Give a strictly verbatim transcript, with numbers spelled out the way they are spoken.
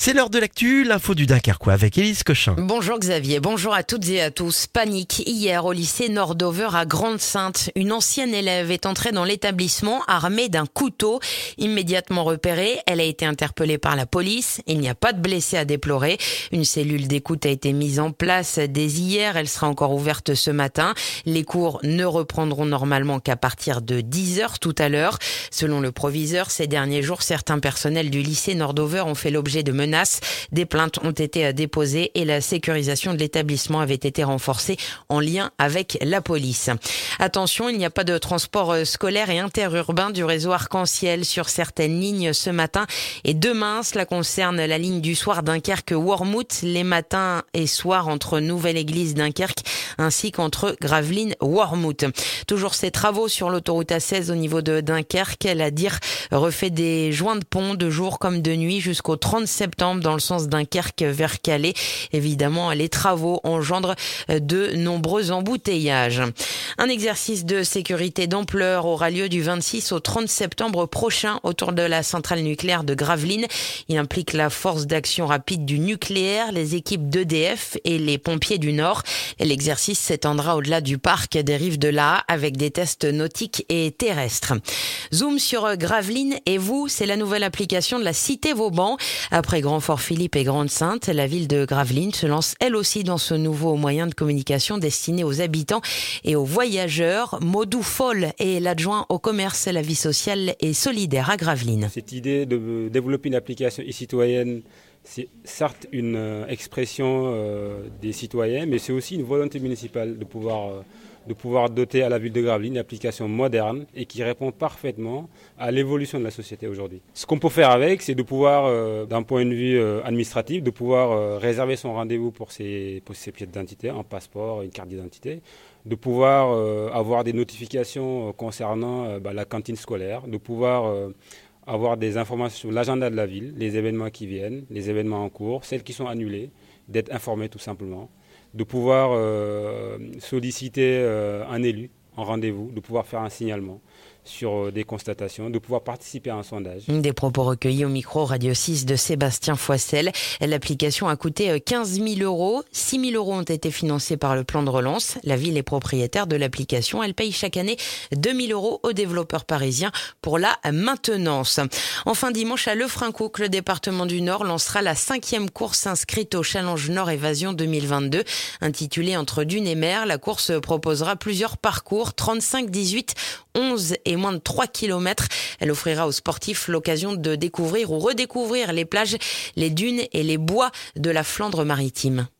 C'est l'heure de l'actu, l'info du Dunkerquois avec Élise Cochin. Bonjour Xavier, bonjour à toutes et à tous. Panique hier au lycée Nordover à Grande-Synthe. Une ancienne élève est entrée dans l'établissement armée d'un couteau. Immédiatement repérée, elle a été interpellée par la police. Il n'y a pas de blessés à déplorer. Une cellule d'écoute a été mise en place dès hier. Elle sera encore ouverte ce matin. Les cours ne reprendront normalement qu'à partir de dix heures tout à l'heure. Selon le proviseur, ces derniers jours, certains personnels du lycée Nordover ont fait l'objet de menaces. Des plaintes ont été déposées et la sécurisation de l'établissement avait été renforcée en lien avec la police. Attention, il n'y a pas de transport scolaire et interurbain du réseau Arc-en-Ciel sur certaines lignes ce matin et demain. Cela concerne la ligne du soir Dunkerque-Wormhout, les matins et soirs entre Nouvelle-Église Dunkerque ainsi qu'entre Gravelines-Wormhout. Toujours ces travaux sur l'autoroute A seize au niveau de Dunkerque. La D I R refait des joints de pont de jour comme de nuit jusqu'au trente septembre dans le sens Dunkerque vers Calais. Évidemment, les travaux engendrent de nombreux embouteillages. Un exercice de sécurité d'ampleur aura lieu du vingt-six au trente septembre prochain autour de la centrale nucléaire de Gravelines. Il implique la force d'action rapide du nucléaire, les équipes d'E D F et les pompiers du Nord. L'exercice s'étendra au-delà du parc des rives de l'A avec des tests nautiques et terrestres. Zoom sur Gravelines et vous, c'est la nouvelle application de la Cité Vauban. Après Grand-Fort-Philippe et Grande-Synthe, la ville de Gravelines se lance elle aussi dans ce nouveau moyen de communication destiné aux habitants et aux voyageurs. Modou Foll est l'adjoint au commerce, la vie sociale et solidaire à Gravelines. Cette idée de développer une application e-citoyenne, c'est certes une euh, expression euh, des citoyens, mais c'est aussi une volonté municipale de pouvoir, euh, de pouvoir doter à la ville de Gravelines une application moderne et qui répond parfaitement à l'évolution de la société aujourd'hui. Ce qu'on peut faire avec, c'est de pouvoir, euh, d'un point de vue euh, administratif, de pouvoir euh, réserver son rendez-vous pour ses, pour ses pièces d'identité, un passeport, une carte d'identité, de pouvoir euh, avoir des notifications concernant euh, bah, la cantine scolaire, de pouvoir euh, avoir des informations sur l'agenda de la ville, les événements qui viennent, les événements en cours, celles qui sont annulées, d'être informé tout simplement, de pouvoir euh, solliciter euh, un élu en rendez-vous, de pouvoir faire un signalement sur des constatations, de pouvoir participer à un sondage. Des propos recueillis au micro Radio six de Sébastien Foissel. L'application a coûté quinze mille euros. six mille euros ont été financés par le plan de relance. La ville est propriétaire de l'application. Elle paye chaque année deux mille euros aux développeurs parisiens pour la maintenance. Enfin, dimanche à Lefrancouc, le département du Nord lancera la cinquième course inscrite au Challenge Nord Évasion deux mille vingt-deux. Intitulée Entre Dunes et Mer, la course proposera plusieurs parcours, trente-cinq, dix-huit, onze et moins de trois kilomètres. Elle offrira aux sportifs l'occasion de découvrir ou redécouvrir les plages, les dunes et les bois de la Flandre maritime.